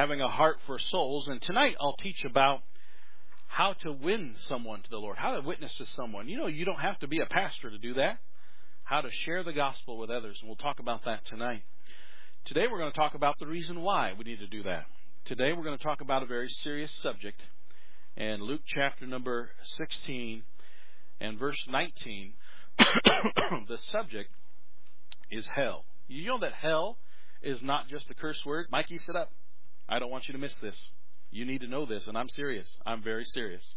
having a heart for souls. And tonight I'll teach about how to win someone to the Lord, how to witness to someone. You know, you don't have to be a pastor to do that. How to share the gospel with others. And we'll talk about that tonight. Today we're going to talk about the reason why we need to do that. Today we're going to talk about a very serious subject. And Luke chapter number 16 and verse 19, the subject is hell. You know that hell is not just a curse word. Mikey, sit up. I don't want you to miss this. You need to know this, and I'm serious. I'm very serious.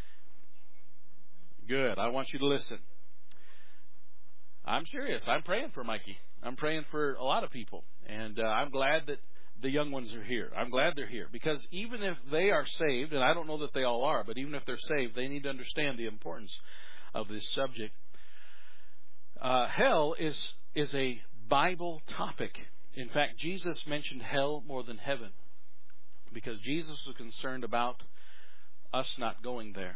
Good. I want you to listen. I'm serious. I'm praying for Mikey. I'm praying for a lot of people, and I'm glad that the young ones are here. I'm glad they're here, because even if they are saved, and I don't know that they all are, but even if they're saved, they need to understand the importance of this subject. Hell is a Bible topic. In fact, Jesus mentioned hell more than heaven, because Jesus was concerned about us not going there.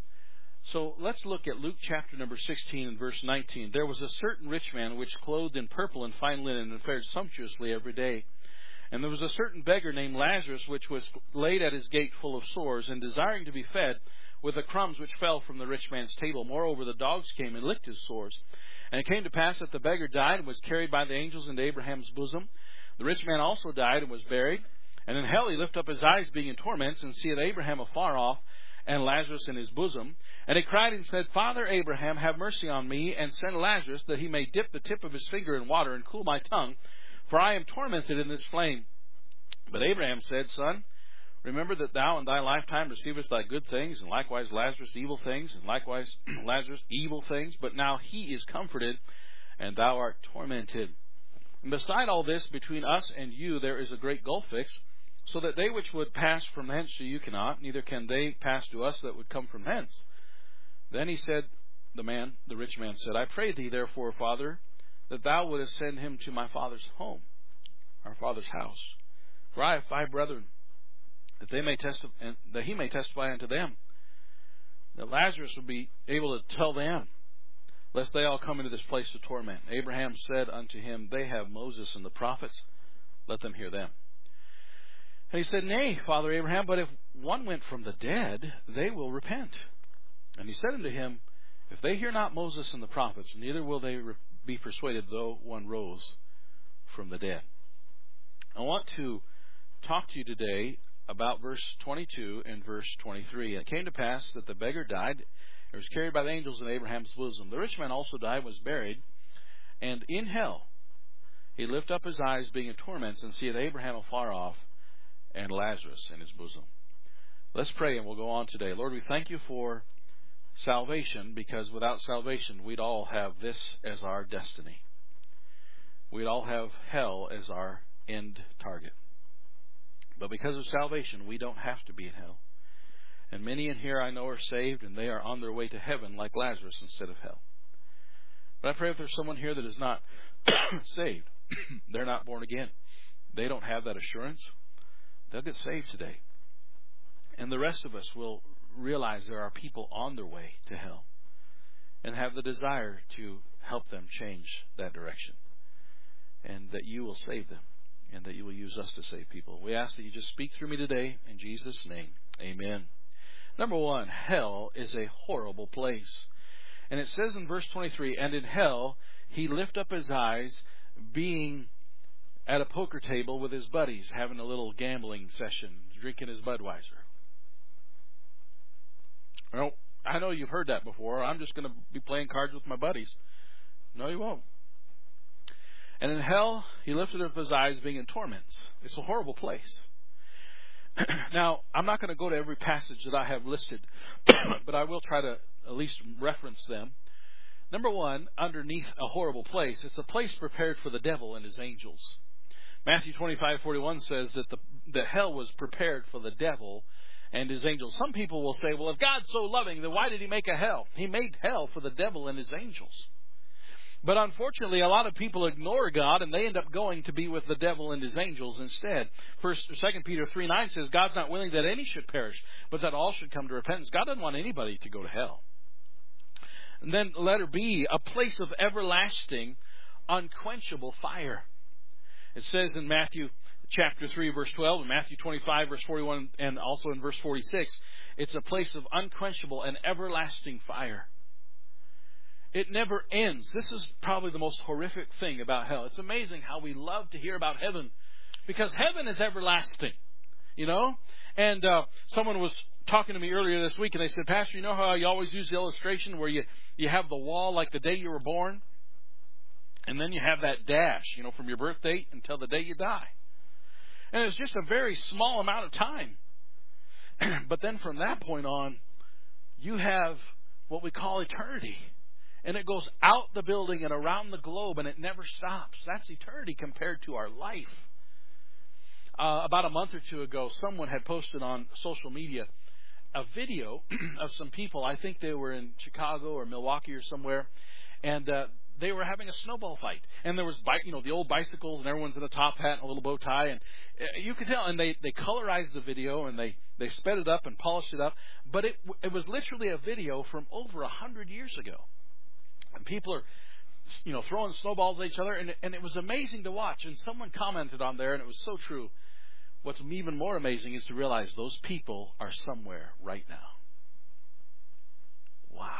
So let's look at Luke chapter number 16 and verse 19. There was a certain rich man which clothed in purple and fine linen and fared sumptuously every day. And there was a certain beggar named Lazarus which was laid at his gate full of sores, and desiring to be fed with the crumbs which fell from the rich man's table. Moreover, the dogs came and licked his sores. And it came to pass that the beggar died and was carried by the angels into Abraham's bosom. The rich man also died and was buried. And in hell he lifted up his eyes, being in torments, and seeth Abraham afar off, and Lazarus in his bosom. And he cried and said, Father Abraham, have mercy on me, and send Lazarus, that he may dip the tip of his finger in water, and cool my tongue, for I am tormented in this flame. But Abraham said, Son, remember that thou in thy lifetime receivest thy good things, and likewise Lazarus evil things, and likewise Lazarus evil things. But now he is comforted, and thou art tormented. And beside all this, between us and you there is a great gulf fixed, so that they which would pass from hence to you cannot, neither can they pass to us that would come from hence. Then he said, the rich man said, I pray thee therefore, Father, that thou wouldest send him to my father's home, our father's house. For I have 5 brethren, that he may testify unto them, that Lazarus would be able to tell them, lest they all come into this place of torment. Abraham said unto him, They have Moses and the prophets, let them hear them. And he said, Nay, Father Abraham, but if one went from the dead, they will repent. And he said unto him, If they hear not Moses and the prophets, neither will they be persuaded, though one rose from the dead. I want to talk to you today about verse 22 and verse 23. And it came to pass that the beggar died, and was carried by the angels in Abraham's bosom. The rich man also died and was buried. And in hell he lifted up his eyes, being in torments, and seeth Abraham afar off, and Lazarus in his bosom. Let's pray and we'll go on today. Lord, we thank you for salvation, because without salvation we'd all have this as our destiny. We'd all have hell as our end target. But because of salvation, we don't have to be in hell. And many in here I know are saved, and they are on their way to heaven like Lazarus instead of hell. But I pray if there's someone here that is not saved, they're not born again, they don't have that assurance, they'll get saved today. And the rest of us will realize there are people on their way to hell and have the desire to help them change that direction. And that you will save them, and that you will use us to save people. We ask that you just speak through me today. In Jesus' name, amen. Number 1, hell is a horrible place. And it says in verse 23, And in hell he lift up his eyes, being at a poker table with his buddies, having a little gambling session, drinking his Budweiser. Well, I know you've heard that before. I'm just going to be playing cards with my buddies. No, you won't. And in hell he lifted up his eyes, being in torments. It's a horrible place. Now, I'm not going to go to every passage that I have listed, but I will try to at least reference them. Number 1, underneath a horrible place, it's a place prepared for the devil and his angels. Matthew 25:41 says that hell was prepared for the devil and his angels. Some people will say, well, if God's so loving, then why did he make a hell? He made hell for the devil and his angels. But unfortunately, a lot of people ignore God, and they end up going to be with the devil and his angels instead. 2 Peter 3:9 says, God's not willing that any should perish, but that all should come to repentance. God doesn't want anybody to go to hell. And then letter B, a place of everlasting, unquenchable fire. It says in Matthew chapter 3, verse 12, and Matthew 25, verse 41, and also in verse 46, it's a place of unquenchable and everlasting fire. It never ends. This is probably the most horrific thing about hell. It's amazing how we love to hear about heaven, because heaven is everlasting, you know? And someone was talking to me earlier this week, and they said, Pastor, you know how you always use the illustration where you have the wall like the day you were born? And then you have that dash, you know, from your birth date until the day you die. And it's just a very small amount of time. But then from that point on, you have what we call eternity. And it goes out the building and around the globe, and it never stops. That's eternity compared to our life. About a month or two ago, someone had posted on social media a video of some people. I think they were in Chicago or Milwaukee or somewhere. And they were having a snowball fight, and there was, the old bicycles, and everyone's in a top hat and a little bow tie, and you could tell. And they colorized the video, and they sped it up and polished it up. But it was literally a video from over 100 years ago, and people are, throwing snowballs at each other, and it was amazing to watch. And someone commented on there, and it was so true. What's even more amazing is to realize those people are somewhere right now. Wow.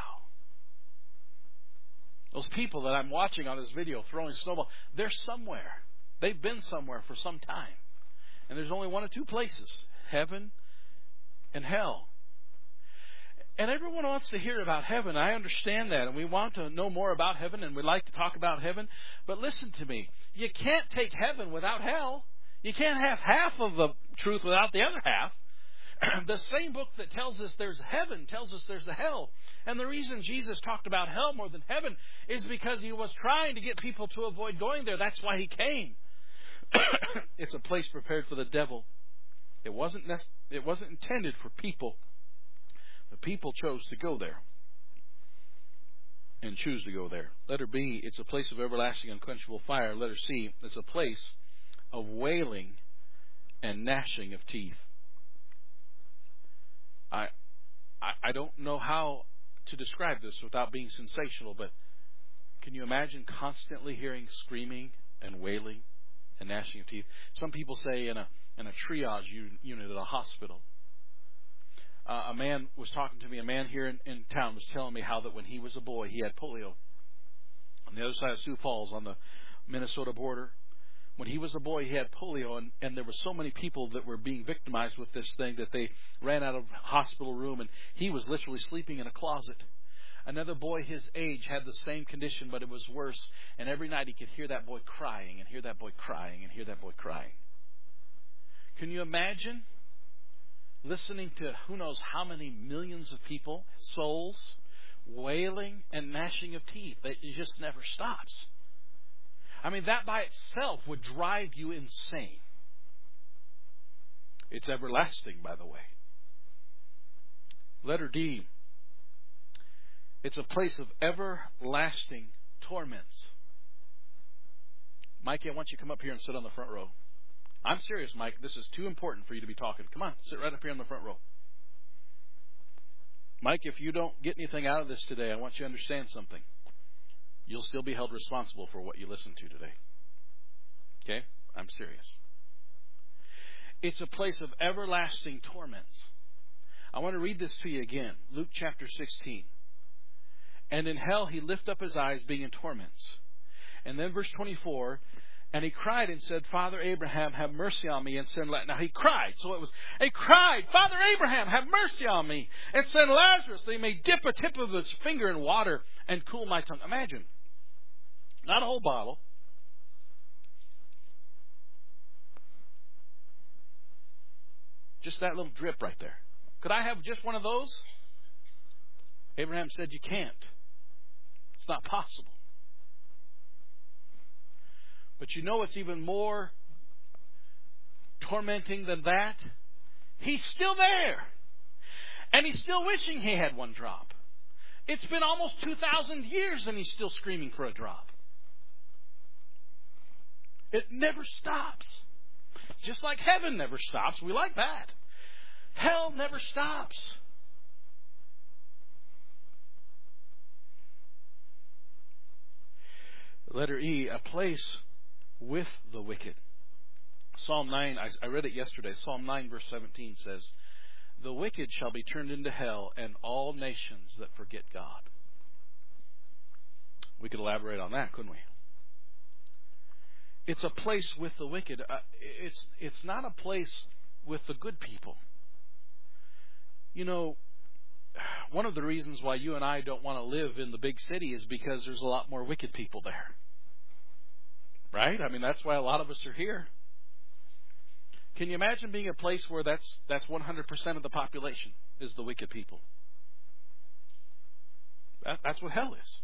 Those people that I'm watching on this video throwing snowballs, they're somewhere. They've been somewhere for some time. And there's only one of two places, heaven and hell. And everyone wants to hear about heaven. I understand that. And we want to know more about heaven, and we like to talk about heaven. But listen to me. You can't take heaven without hell. You can't have half of the truth without the other half. The same book that tells us there's heaven tells us there's a hell. And the reason Jesus talked about hell more than heaven is because he was trying to get people to avoid going there. That's why he came. It's a place prepared for the devil. It wasn't intended for people. The people chose to go there and choose to go there. Letter B, it's a place of everlasting unquenchable fire. Letter C, it's a place of wailing and gnashing of teeth. I don't know how to describe this without being sensational, but can you imagine constantly hearing screaming and wailing and gnashing of teeth? Some people say in a triage unit at a hospital. A man was talking to me. A man here in town was telling me how that when he was a boy, he had polio on the other side of Sioux Falls on the Minnesota border. When he was a boy, he had polio, and there were so many people that were being victimized with this thing that they ran out of hospital room, and he was literally sleeping in a closet. Another boy his age had the same condition, but it was worse, and every night he could hear that boy crying and hear that boy crying and hear that boy crying. Can you imagine listening to who knows how many millions of people, souls, wailing and gnashing of teeth? It just never stops. I mean, that by itself would drive you insane. It's everlasting, by the way. Letter D. It's a place of everlasting torments. Mike, I want you to come up here and sit on the front row. I'm serious, Mike. This is too important for you to be talking. Come on, sit right up here on the front row. Mike, if you don't get anything out of this today, I want you to understand something. You'll still be held responsible for what you listen to today. Okay? I'm serious. It's a place of everlasting torments. I want to read this to you again. Luke chapter 16. And in hell he lift up his eyes, being in torments. And then verse 24, and he cried and said, Father Abraham, have mercy on me and send Lazarus. Now he cried. So he cried, Father Abraham, have mercy on me and send Lazarus that he may dip a tip of his finger in water and cool my tongue. Imagine. Not a whole bottle. Just that little drip right there. Could I have just one of those? Abraham said, you can't. It's not possible. But you know what's even more tormenting than that? He's still there. And he's still wishing he had one drop. It's been almost 2,000 years and he's still screaming for a drop. It never stops. Just like heaven never stops. We like that. Hell never stops. Letter E, a place with the wicked. Psalm 9, I read it yesterday. Psalm 9 verse 17 says, "The wicked shall be turned into hell, and all nations that forget God." We could elaborate on that, couldn't we? It's a place with the wicked. It's not a place with the good people. You know, one of the reasons why you and I don't want to live in the big city is because there's a lot more wicked people there. Right? I mean, that's why a lot of us are here. Can you imagine being a place where that's 100% of the population is the wicked people? That's what hell is.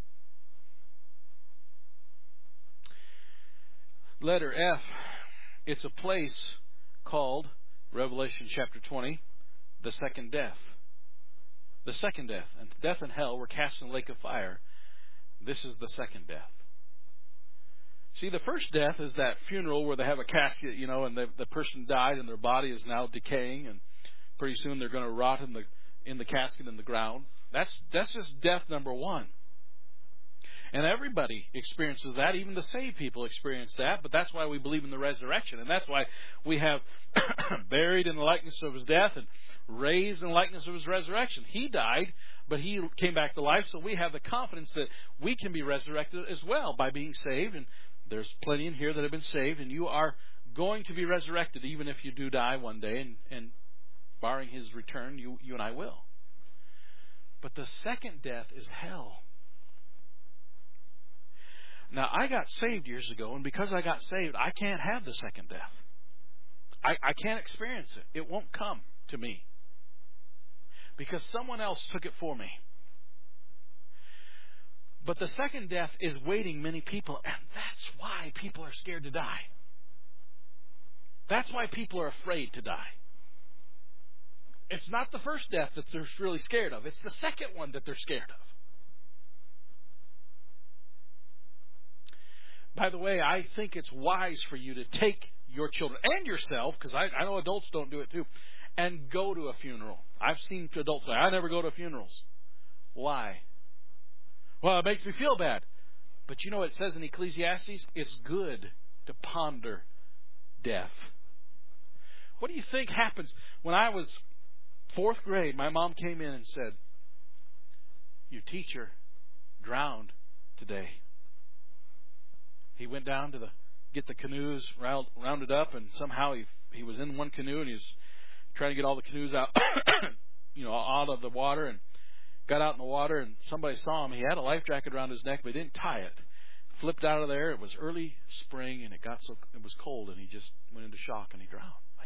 Letter F, it's a place called, Revelation chapter 20, the second death. The second death. And death and hell were cast in the lake of fire. This is the second death. See, the first death is that funeral where they have a casket, and the person died and their body is now decaying, and pretty soon they're going to rot in the casket in the ground. That's just death number one. And everybody experiences that. Even the saved people experience that. But that's why we believe in the resurrection. And that's why we have buried in the likeness of his death and raised in the likeness of his resurrection. He died, but he came back to life. So we have the confidence that we can be resurrected as well by being saved. And there's plenty in here that have been saved. And you are going to be resurrected even if you do die one day. And barring his return, you and I will. But the second death is hell. Now, I got saved years ago, and because I got saved, I can't have the second death. I can't experience it. It won't come to me. Because someone else took it for me. But the second death is waiting many people, and that's why people are scared to die. That's why people are afraid to die. It's not the first death that they're really scared of. It's the second one that they're scared of. By the way, I think it's wise for you to take your children and yourself, because I know adults don't do it too, and go to a funeral. I've seen adults say, "I never go to funerals." Why? Well, it makes me feel bad. But you know what it says in Ecclesiastes? It's good to ponder death. What do you think happens? When I was 4th grade, my mom came in and said, "Your teacher drowned today." He went down to get the canoes rounded up, and somehow he was in one canoe, and he was trying to get all the canoes out, out of the water, and got out in the water, and somebody saw him. He had a life jacket around his neck, but he didn't tie it. Flipped out of there. It was early spring, and it was cold, and he just went into shock, and he drowned. My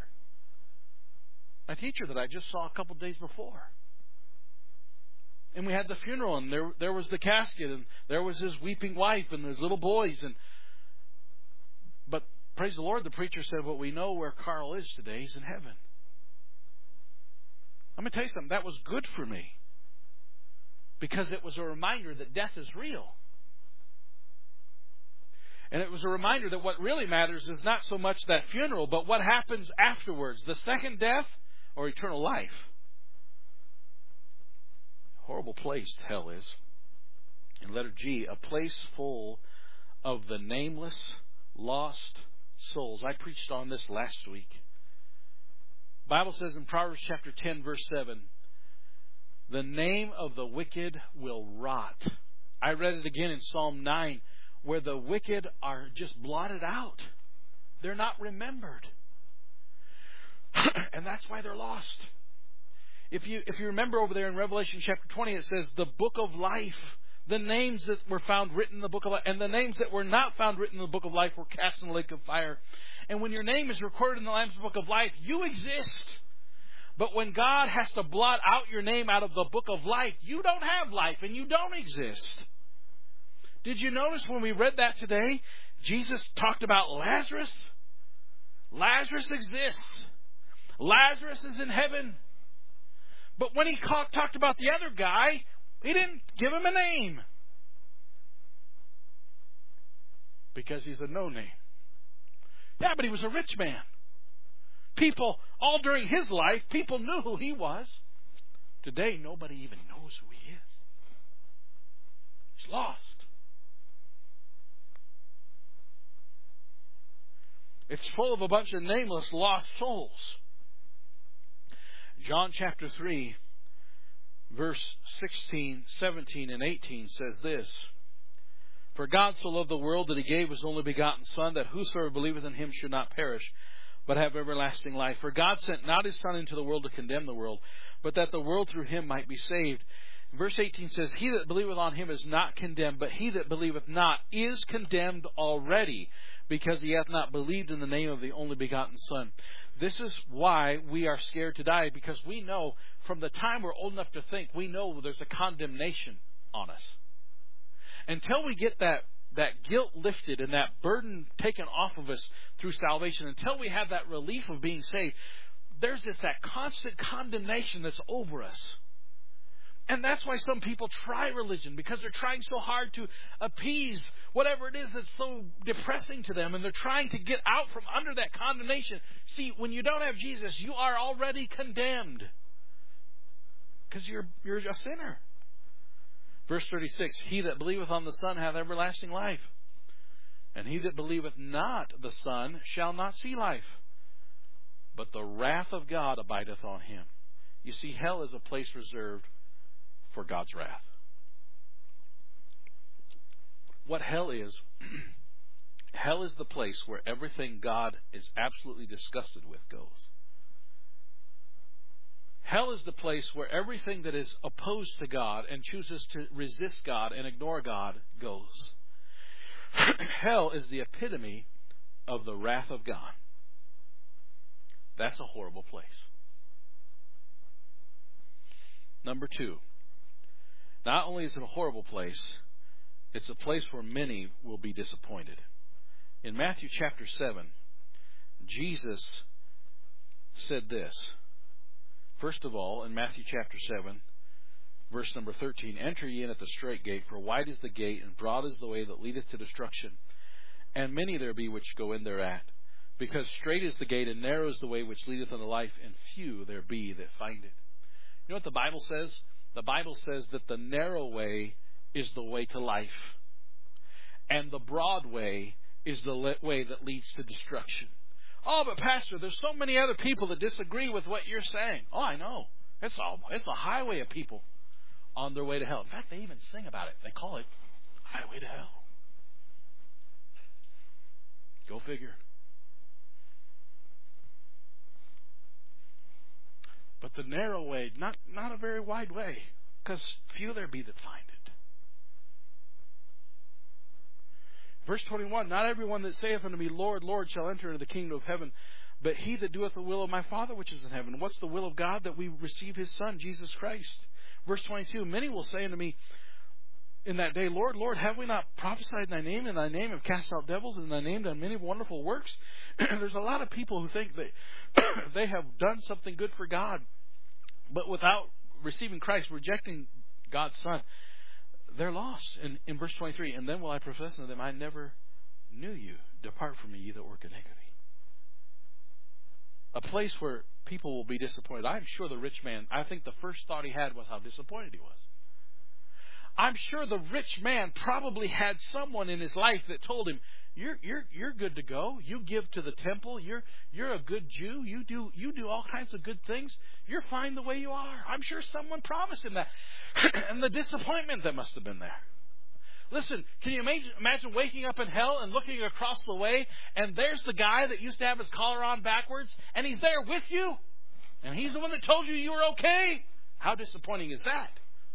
teacher that I just saw a couple of days before. And we had the funeral, and there was the casket, and there was his weeping wife and his little boys. But praise the Lord, the preacher said, "Well, we know where Carl is today. He's in heaven." Let me tell you something. That was good for me, because it was a reminder that death is real. And it was a reminder that what really matters is not so much that funeral, but what happens afterwards, the second death or eternal life. Horrible place hell is. In letter G, a place full of the nameless, lost souls. I preached on this last week. The Bible says in Proverbs chapter 10, verse 7, "The name of the wicked will rot." I read it again in Psalm 9, where the wicked are just blotted out. They're not remembered. And that's why they're lost. If you remember over there in Revelation chapter 20, it says the book of life, the names that were found written in the book of life, and the names that were not found written in the book of life were cast in the lake of fire. And when your name is recorded in the Lamb's book of life, you exist. But when God has to blot out your name out of the book of life, you don't have life and you don't exist. Did you notice when we read that today, Jesus talked about Lazarus? Lazarus exists. Lazarus is in heaven. But when he talked about the other guy, he didn't give him a name. Because he's a no name. Yeah, but he was a rich man. People, all during his life, people knew who he was. Today, nobody even knows who he is. He's lost. It's full of a bunch of nameless, lost souls. John chapter 3, verse 16, 17, and 18 says this. For God so loved the world that He gave His only begotten Son, that whosoever believeth in Him should not perish, but have everlasting life. For God sent not His Son into the world to condemn the world, but that the world through Him might be saved. Verse 18 says, He that believeth on Him is not condemned, but he that believeth not is condemned already, because he hath not believed in the name of the only begotten Son. This is why we are scared to die, because we know from the time we're old enough to think, we know there's a condemnation on us. Until we get that guilt lifted and that burden taken off of us through salvation, until we have that relief of being saved, there's just that constant condemnation that's over us. And that's why some people try religion, because they're trying so hard to appease whatever it is that's so depressing to them, and they're trying to get out from under that condemnation. See, when you don't have Jesus, you are already condemned, because you're a sinner. Verse 36, He that believeth on the Son hath everlasting life, and he that believeth not the Son shall not see life, but the wrath of God abideth on him. You see, hell is a place reserved for God's wrath. What hell is the place where everything God is absolutely disgusted with goes. Hell is the place where everything that is opposed to God and chooses to resist God and ignore God goes. Hell is the epitome of the wrath of God. That's a horrible place. Number 2. Not only is it a horrible place, it's a place where many will be disappointed. In Matthew chapter 7, Jesus said this. First of all, in Matthew chapter 7, verse number 13, Enter ye in at the strait gate, for wide is the gate, and broad is the way that leadeth to destruction, and many there be which go in thereat. Because strait is the gate, and narrow is the way which leadeth unto life, and few there be that find it. You know what the Bible says? The Bible says that the narrow way is the way to life, and the broad way is the way that leads to destruction. Oh, but Pastor, there's so many other people that disagree with what you're saying. Oh, I know. It's a highway of people on their way to hell. In fact, they even sing about it. They call it Highway to Hell. Go figure. But the narrow way, not a very wide way, because few there be that find it. Verse 21, Not everyone that saith unto me, Lord, Lord, shall enter into the kingdom of heaven, but he that doeth the will of my Father which is in heaven. What's the will of God? That we receive His Son, Jesus Christ. Verse 22, Many will say unto me in that day, Lord, Lord, have we not prophesied in Thy name? In Thy name have cast out devils, in Thy name done many wonderful works? There's a lot of people who think that they have done something good for God, but without receiving Christ, rejecting God's Son, they're lost. In verse 23, And then will I profess unto them, I never knew you. Depart from me, ye that work iniquity. A place where people will be disappointed. I'm sure the rich man, I think the first thought he had was how disappointed he was. I'm sure the rich man probably had someone in his life that told him, You're good to go. You give to the temple. You're a good Jew. You do all kinds of good things. You're fine the way you are. I'm sure someone promised him that. And the disappointment that must have been there. Listen, can you imagine waking up in hell and looking across the way, and there's the guy that used to have his collar on backwards, and he's there with you, and he's the one that told you were okay? How disappointing is that?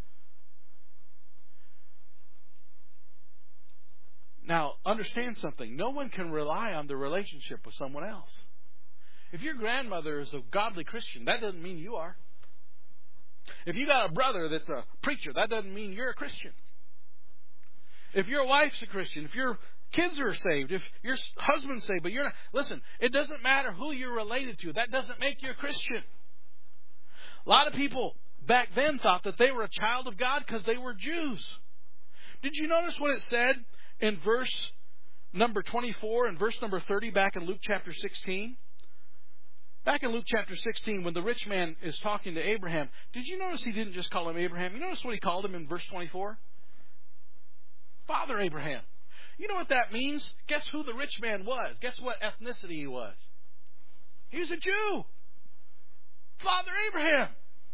Now, understand something. No one can rely on their relationship with someone else. If your grandmother is a godly Christian, that doesn't mean you are. If you got a brother that's a preacher, that doesn't mean you're a Christian. If your wife's a Christian, if your kids are saved, if your husband's saved, but you're not. Listen, it doesn't matter who you're related to. That doesn't make you a Christian. A lot of people back then thought that they were a child of God because they were Jews. Did you notice what it said in verse number 24 and verse number 30 back in Luke chapter 16? Back in Luke chapter 16, when the rich man is talking to Abraham, did you notice he didn't just call him Abraham? You notice what he called him in verse 24? Father Abraham. You know what that means? Guess who the rich man was? Guess what ethnicity he was? He was a Jew. Father Abraham.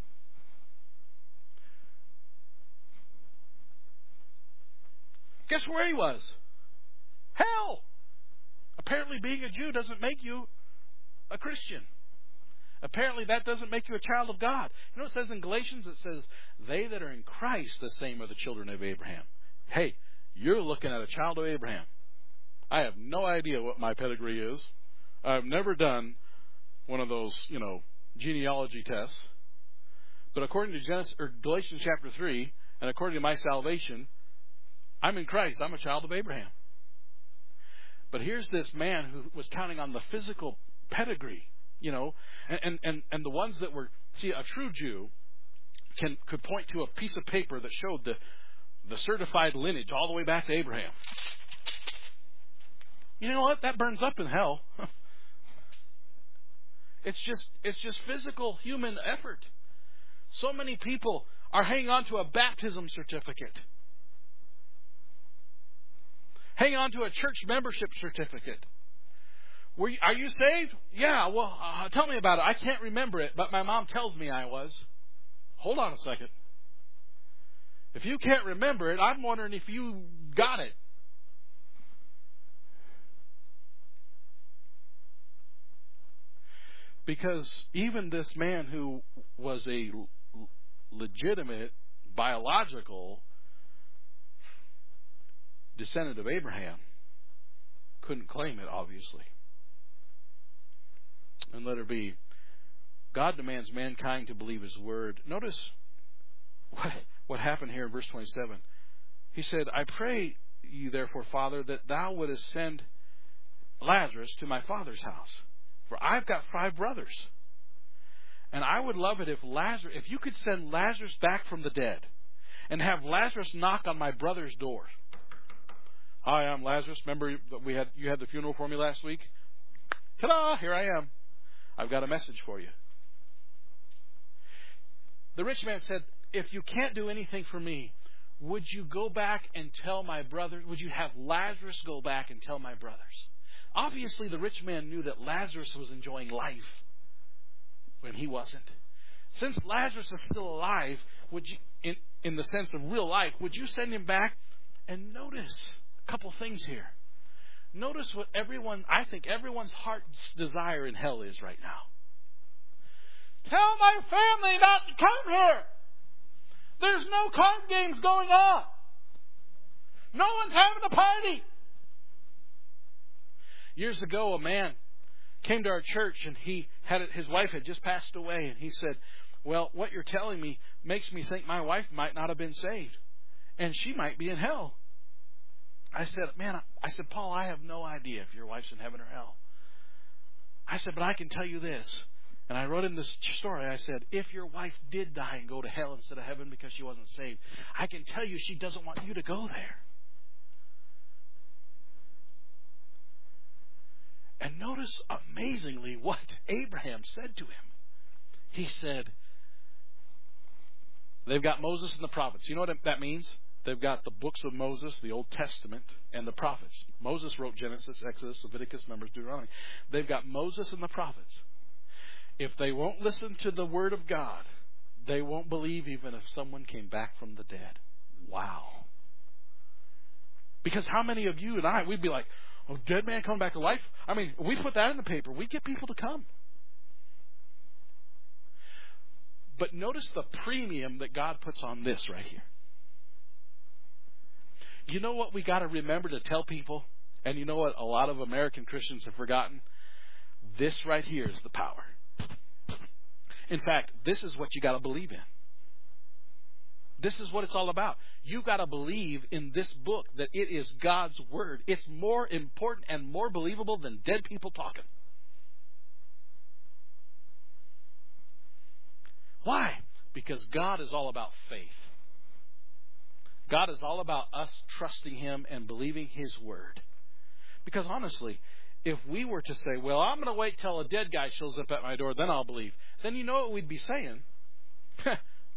Guess where he was? Hell. Apparently being a Jew doesn't make you a Christian. Apparently that doesn't make you a child of God. You know what it says in Galatians? It says, they that are in Christ, the same are the children of Abraham. Hey, you're looking at a child of Abraham. I have no idea what my pedigree is. I've never done one of those, genealogy tests. But according to Galatians chapter 3, and according to my salvation, I'm in Christ. I'm a child of Abraham. But here's this man who was counting on the physical pedigree, and the ones that were, a true Jew could point to a piece of paper that showed the certified lineage all the way back to Abraham. You know what? That burns up in hell. It's just physical human effort. So many people are hanging on to a baptism certificate. Hang on to a church membership certificate. Are you saved? Yeah, well, tell me about it. I can't remember it, but my mom tells me I was. Hold on a second. If you can't remember it, I'm wondering if you got it. Because even this man who was a legitimate, biological descendant of Abraham couldn't claim it, obviously. And let her be. God demands mankind to believe His word. Notice what happened here in verse 27. He said, I pray you therefore, Father, that thou wouldest send Lazarus to my father's house. For I've got 5 brothers. And I would love it if you could send Lazarus back from the dead and have Lazarus knock on my brother's door. Hi, I'm Lazarus. Remember that you had the funeral for me last week? Ta-da! Here I am. I've got a message for you. The rich man said, if you can't do anything for me, would you go back and tell my brother? Would you have Lazarus go back and tell my brothers? Obviously, the rich man knew that Lazarus was enjoying life when he wasn't. Since Lazarus is still alive, would you, in the sense of real life, would you send him back? And notice a couple things here. Notice what I think everyone's heart's desire in hell is right now. Tell my family not to come here. There's no card games going on. No one's having a party. Years ago, a man came to our church and his wife had just passed away, and he said, well, what you're telling me makes me think my wife might not have been saved and she might be in hell. I said, Paul, I have no idea if your wife's in heaven or hell. I said, but I can tell you this. And I wrote in this story, I said, if your wife did die and go to hell instead of heaven because she wasn't saved, I can tell you she doesn't want you to go there. And notice amazingly what Abraham said to him. He said, they've got Moses and the prophets. You know what that means? They've got the books of Moses, the Old Testament, and the prophets. Moses wrote Genesis, Exodus, Leviticus, Numbers, Deuteronomy. They've got Moses and the prophets. If they won't listen to the Word of God, they won't believe even if someone came back from the dead. Wow. Because how many of you and I, we'd be like, oh, dead man coming back to life? I mean, we put that in the paper. We get people to come. But notice the premium that God puts on this right here. You know what we got to remember to tell people? And you know what a lot of American Christians have forgotten? This right here is the power. In fact, this is what you got to believe in. This is what it's all about. You've got to believe in this book that it is God's Word. It's more important and more believable than dead people talking. Why? Because God is all about faith. God is all about us trusting Him and believing His Word. Because honestly, if we were to say, well, I'm going to wait till a dead guy shows up at my door, then I'll believe. Then you know what we'd be saying?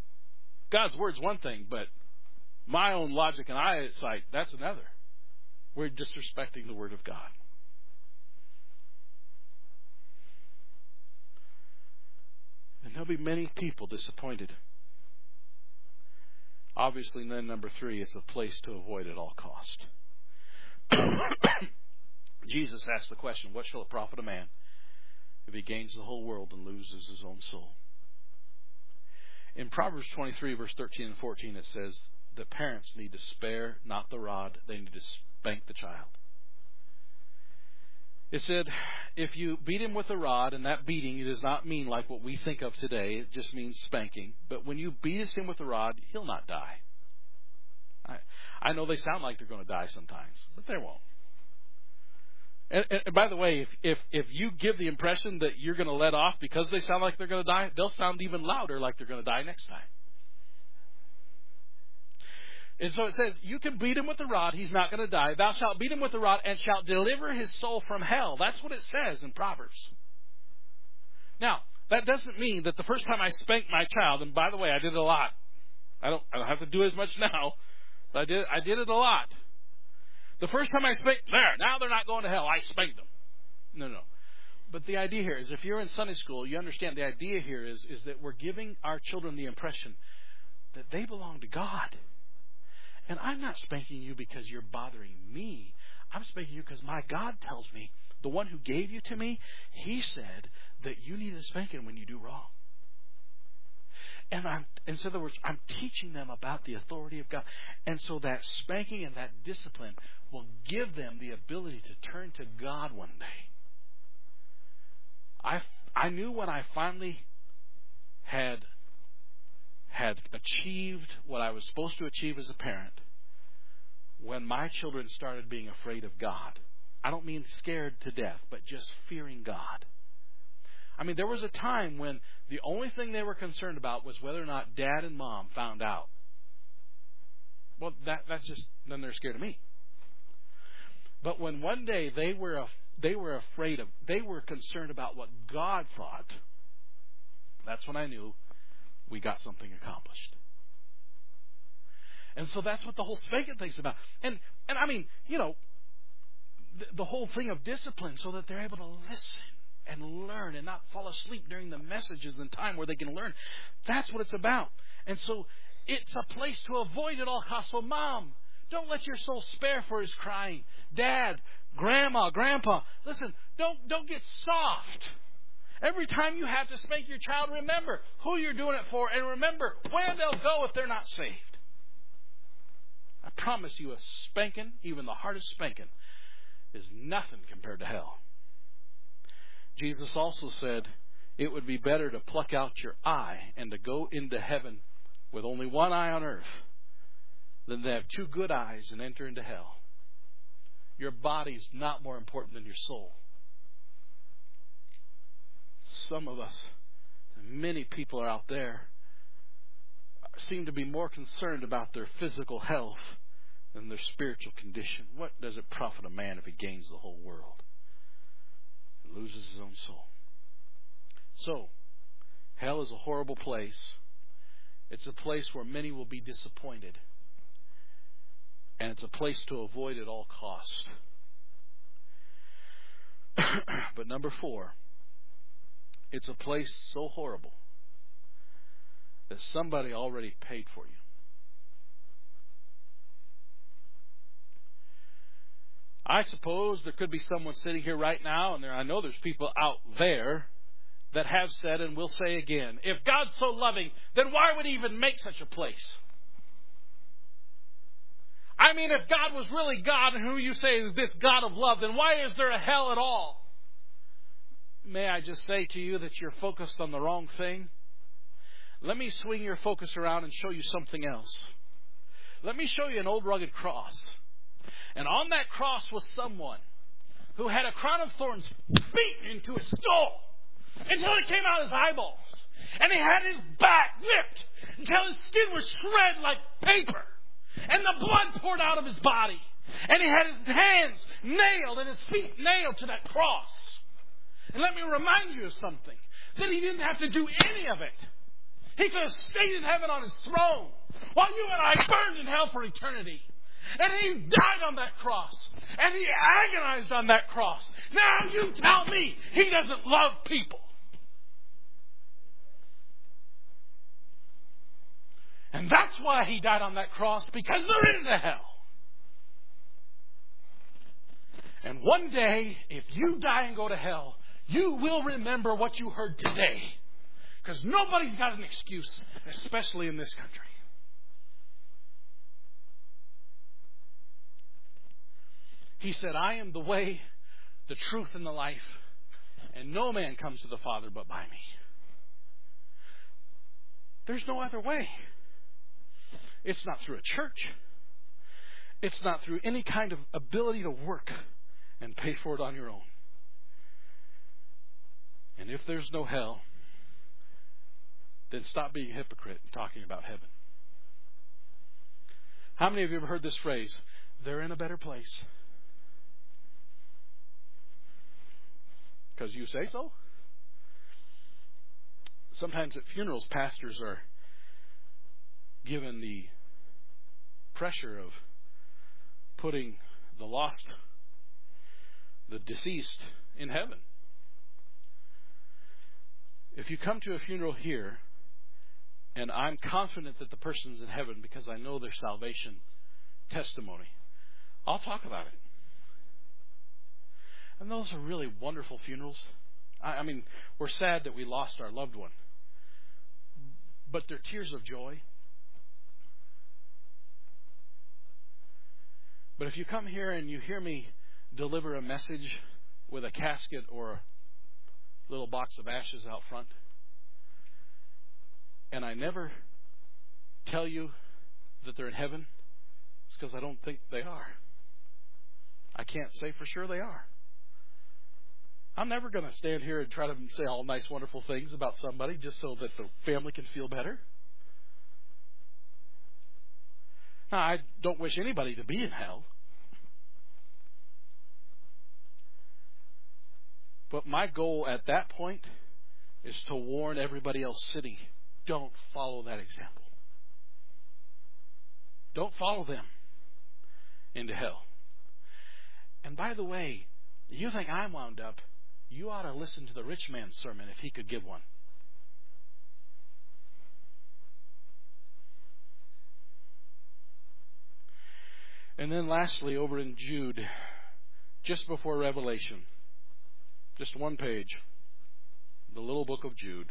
God's Word's one thing, but my own logic and eyesight, that's another. we're disrespecting the Word of God. And there'll be many people disappointed. Obviously, then number 3, it's a place to avoid at all cost. Jesus asked the question, what shall it profit a man if he gains the whole world and loses his own soul? In Proverbs 23, verse 13 and 14, it says that parents need to spare not the rod, they need to spank the child. It said, if you beat him with a rod, and that beating does not mean like what we think of today, it just means spanking. But when you beat him with a rod, he'll not die. I know they sound like they're going to die sometimes, but they won't. And by the way, if you give the impression that you're going to let off because they sound like they're going to die, they'll sound even louder like they're going to die next time. And so it says, you can beat him with the rod, he's not going to die. Thou shalt beat him with the rod and shalt deliver his soul from hell. That's what it says in Proverbs. Now, that doesn't mean that the first time I spanked my child, and by the way, I did it a lot. I don't have to do as much now, but I did it a lot. The first time I spanked, now they're not going to hell. I spanked them. No. But the idea here is if you're in Sunday school, you understand the idea here is that we're giving our children the impression that they belong to God. And I'm not spanking you because you're bothering me. I'm spanking you because my God tells me, the one who gave you to me, he said that you need a spanking when you do wrong. And in other words, I'm teaching them about the authority of God. And so that spanking and that discipline will give them the ability to turn to God one day. I knew when I finally had achieved what I was supposed to achieve as a parent, when my children started being afraid of God. I don't mean scared to death, but just fearing God. I mean, there was a time when the only thing they were concerned about was whether or not Dad and Mom found out. Well, that's just, then they're scared of me. But when one day they were concerned about what God thought, that's when I knew we got something accomplished. And so that's what the whole spanking thing's about. And I mean, the whole thing of discipline so that they're able to listen and learn and not fall asleep during the messages and time where they can learn. That's what it's about. And so it's a place to avoid at all costs. So Mom, don't let your soul spare for his crying. Dad, Grandma, Grandpa, listen, don't get soft. Every time you have to spank your child, remember who you're doing it for and remember where they'll go if they're not saved. I promise you a spanking, even the hardest spanking, is nothing compared to hell. Jesus also said it would be better to pluck out your eye and to go into heaven with only one eye on earth than to have 2 good eyes and enter into hell. Your body's not more important than your soul. Some of us, many people are out there, seem to be more concerned about their physical health than their spiritual condition. What does it profit a man if he gains the whole world and loses his own soul? So, hell is a horrible place. It's a place where many will be disappointed. And it's a place to avoid at all costs. But number 4, it's a place so horrible that somebody already paid for you. I suppose there could be someone sitting here right now, and I know there's people out there that have said and will say again, if God's so loving, then why would he even make such a place? I mean, if God was really God and who you say is this God of love, then why is there a hell at all? May I just say to you that you're focused on the wrong thing? Let me swing your focus around and show you something else. Let me show you an old rugged cross. And on that cross was someone who had a crown of thorns beaten into his skull until it came out his eyeballs. And he had his back whipped until his skin was shred like paper. And the blood poured out of his body. And he had his hands nailed and his feet nailed to that cross. And let me remind you of something. That he didn't have to do any of it. He could have stayed in heaven on his throne while you and I burned in hell for eternity. And He died on that cross. And He agonized on that cross. Now you tell me He doesn't love people. And that's why He died on that cross, because there is a hell. And one day, if you die and go to hell, you will remember what you heard today. Because nobody's got an excuse, especially in this country. He said, I am the way, the truth, and the life, and no man comes to the Father but by me. There's no other way. It's not through a church. It's not through any kind of ability to work and pay for it on your own. And if there's no hell, then stop being a hypocrite and talking about heaven. How many of you have ever heard this phrase, they're in a better place? Because you say so? Sometimes at funerals, pastors are given the pressure of putting the lost, the deceased, in heaven. If you come to a funeral here, and I'm confident that the person's in heaven because I know their salvation testimony, I'll talk about it. And those are really wonderful funerals. I mean, we're sad that we lost our loved one. But they're tears of joy. But if you come here and you hear me deliver a message with a casket or a little box of ashes out front, and I never tell you that they're in heaven, it's because I don't think they are. I can't say for sure they are. I'm never going to stand here and try to say all nice, wonderful things about somebody just so that the family can feel better. Now, I don't wish anybody to be in hell. But my goal at that point is to warn everybody else sitting, don't follow that example. Don't follow them into hell. And by the way, you think I'm wound up, you ought to listen to the rich man's sermon if he could give one. And then lastly, over in Jude, just before Revelation, just one page, the little book of Jude.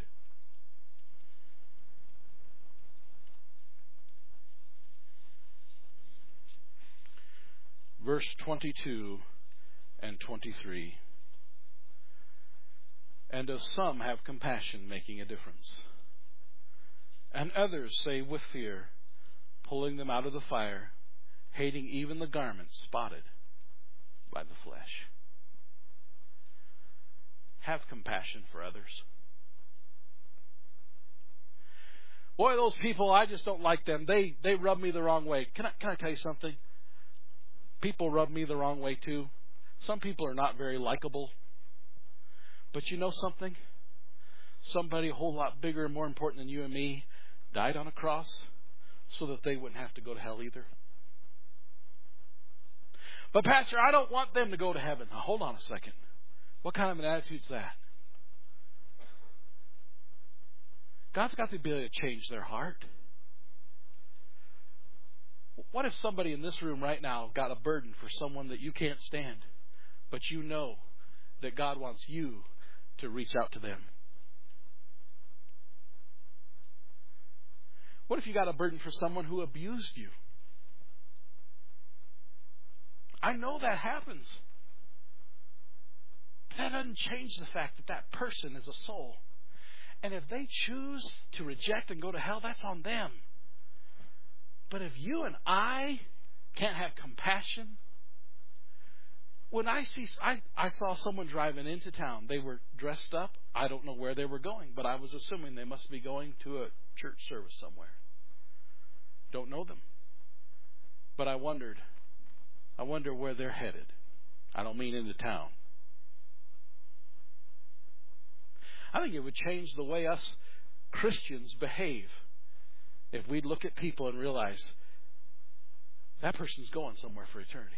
Verse 22 and 23. And of some have compassion, making a difference. And others say with fear, pulling them out of the fire, hating even the garments spotted by the flesh. Have compassion for others. Boy, those people, I just don't like them. They rub me the wrong way. Can I tell you something? People rub me the wrong way too. Some people are not very likable. But you know something? Somebody a whole lot bigger and more important than you and me died on a cross so that they wouldn't have to go to hell either. But Pastor, I don't want them to go to heaven. Now, hold on a second. What kind of an attitude is that? God's got the ability to change their heart. What if somebody in this room right now got a burden for someone that you can't stand, but you know that God wants you to reach out to them? What if you got a burden for someone who abused you? I know that happens. But that doesn't change the fact that that person is a soul. And if they choose to reject and go to hell, that's on them. But if you and I can't have compassion, when I saw someone driving into town, they were dressed up. I don't know where they were going, but I was assuming they must be going to a church service somewhere. Don't know them. But I wonder where they're headed. I don't mean into town. I think it would change the way us Christians behave if we'd look at people and realize that person's going somewhere for eternity.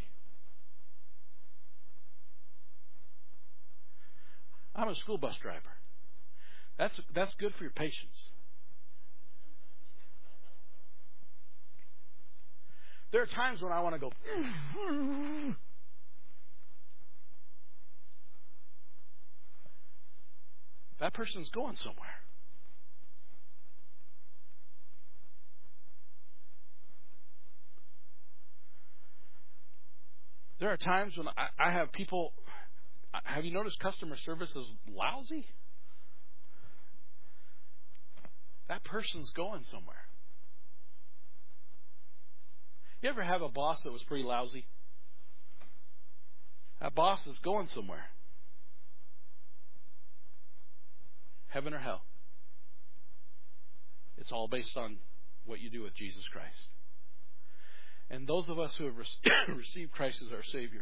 I'm a school bus driver. That's good for your patience. There are times when I want to go. That person's going somewhere. There are times when I have people. Have you noticed customer service is lousy? That person's going somewhere. You ever have a boss that was pretty lousy? That boss is going somewhere. Heaven or hell. It's all based on what you do with Jesus Christ. And those of us who have received Christ as our Savior,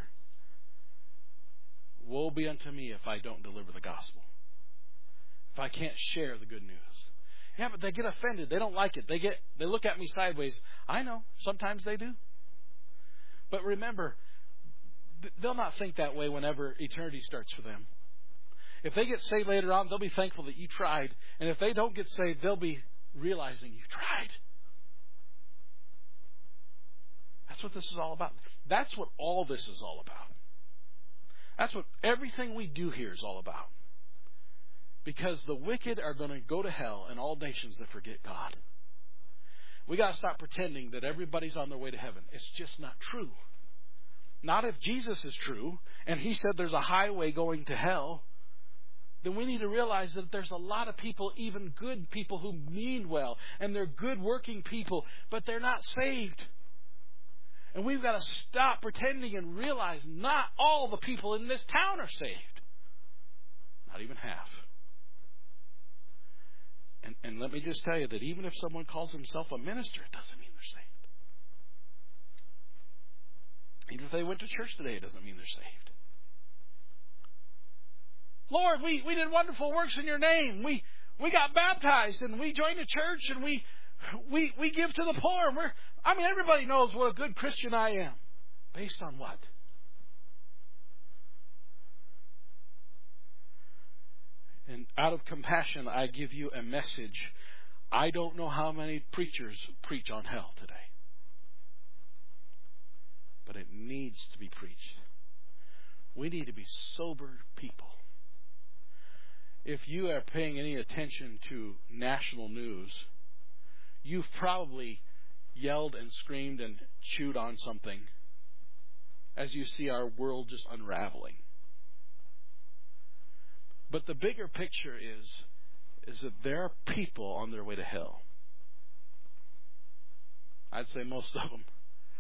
woe be unto me if I don't deliver the gospel. If I can't share the good news. Yeah, but they get offended. They don't like it. They look at me sideways. I know. Sometimes they do. But remember, they'll not think that way whenever eternity starts for them. If they get saved later on, they'll be thankful that you tried. And if they don't get saved, they'll be realizing you tried. That's what this is all about. That's what all this is all about. That's what everything we do here is all about. Because the wicked are going to go to hell and all nations that forget God. We got to stop pretending that everybody's on their way to heaven. It's just not true. Not if Jesus is true and he said there's a highway going to hell. Then we need to realize that there's a lot of people, even good people who mean well. And they're good working people, but they're not saved. And we've got to stop pretending and realize not all the people in this town are saved. Not even half. And let me just tell you that even if someone calls himself a minister, it doesn't mean they're saved. Even if they went to church today, it doesn't mean they're saved. Lord, we did wonderful works in your name. We got baptized and we joined a church and we give to the poor. Everybody knows what a good Christian I am. Based on what? And out of compassion, I give you a message. I don't know how many preachers preach on hell today. But it needs to be preached. We need to be sober people. If you are paying any attention to national news, you've probably yelled and screamed and chewed on something as you see our world just unraveling. But the bigger picture is that there are people on their way to hell. I'd say most of them.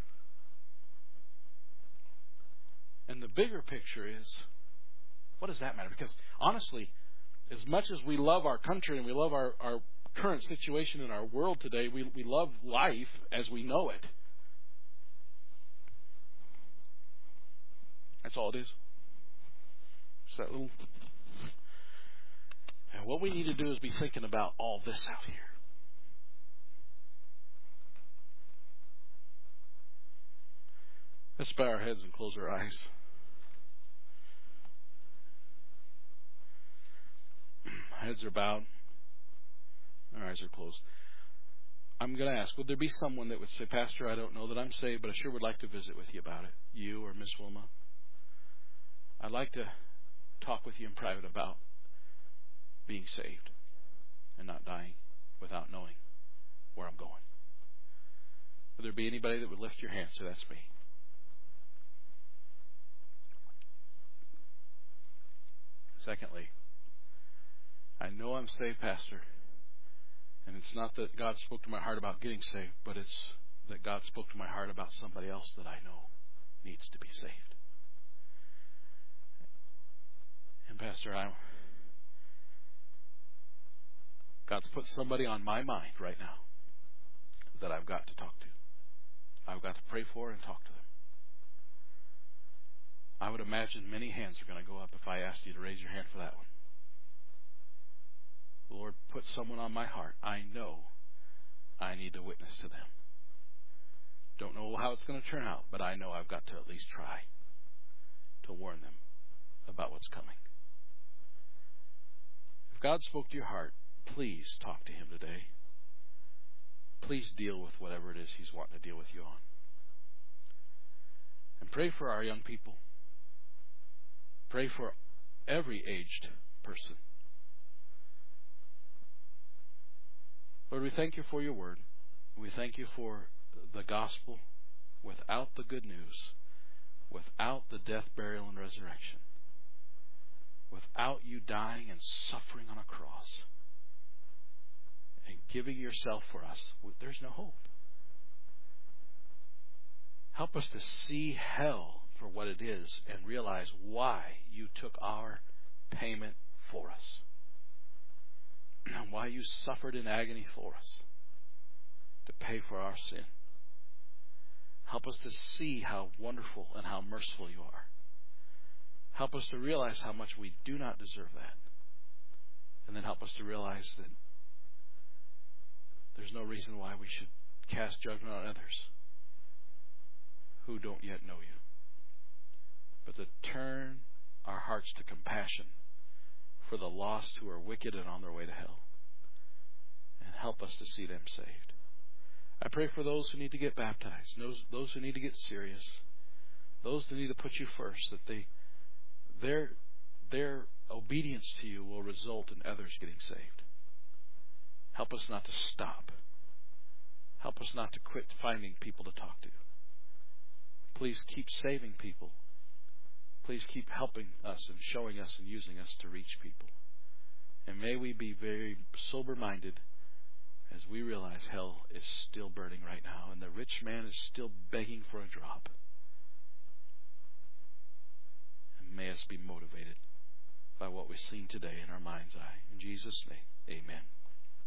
And the bigger picture is, what does that matter? Because honestly, as much as we love our country and we love our current situation in our world today, we love life as we know it. That's all it is. It's that little... And what we need to do is be thinking about all this out here. Let's bow our heads and close our eyes. Heads are bowed. Our eyes are closed. I'm going to ask, would there be someone that would say, Pastor, I don't know that I'm saved, but I sure would like to visit with you about it. You or Miss Wilma. I'd like to talk with you in private about being saved and not dying without knowing where I'm going. Would there be anybody that would lift your hand and say, that's me? Secondly, I know I'm saved, Pastor, and it's not that God spoke to my heart about getting saved, but it's that God spoke to my heart about somebody else that I know needs to be saved. And Pastor, God's put somebody on my mind right now that I've got to talk to. I've got to pray for and talk to them. I would imagine many hands are going to go up if I asked you to raise your hand for that one. The Lord put someone on my heart. I know I need to witness to them. Don't know how it's going to turn out, but I know I've got to at least try to warn them about what's coming. If God spoke to your heart, please talk to Him today. Please deal with whatever it is He's wanting to deal with you on. And pray for our young people. Pray for every aged person. Lord, we thank You for Your word. We thank You for the gospel without the good news, without the death, burial, and resurrection, without You dying and suffering on a cross and giving Yourself for us. There's no hope. Help us to see hell for what it is and realize why You took our payment for us and why You suffered in agony for us to pay for our sin. Help us to see how wonderful and how merciful You are. Help us to realize how much we do not deserve that. And then help us to realize that there's no reason why we should cast judgment on others who don't yet know You, but to turn our hearts to compassion for the lost who are wicked and on their way to hell, and help us to see them saved. I pray for those who need to get baptized, those who need to get serious, those who need to put You first, that their obedience to You will result in others getting saved. Help us not to stop. Help us not to quit finding people to talk to. Please keep saving people. Please keep helping us and showing us and using us to reach people. And may we be very sober-minded as we realize hell is still burning right now and the rich man is still begging for a drop. And may us be motivated by what we've seen today in our mind's eye. In Jesus' name, amen.